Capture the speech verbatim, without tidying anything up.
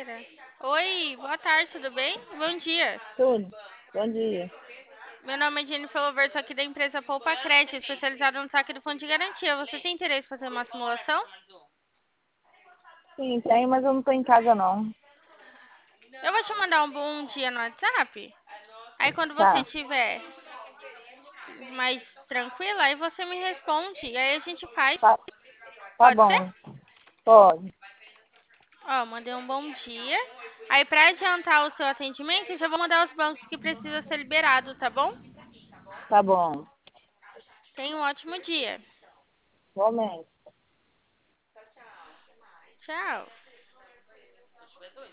Oi, boa tarde, tudo bem? Bom dia. Tudo. Bom dia. Meu nome é Jennifer Lover, sou aqui da empresa Poupa Crédito, especializada no saque do fundo de garantia. Você tem interesse em fazer uma simulação? Sim, tem, mas eu não tô em casa não. Eu vou te mandar um bom dia no WhatsApp. Aí quando você Tá, estiver mais tranquila, aí você me responde. E aí a gente faz. tá, tá Pode ser? bom. Pode. Ó, mandei um bom dia. Aí pra adiantar o seu atendimento, eu já vou mandar os bancos que precisa ser liberado, tá bom? Tá bom. Tenha um ótimo dia. Igualmente. Tchau.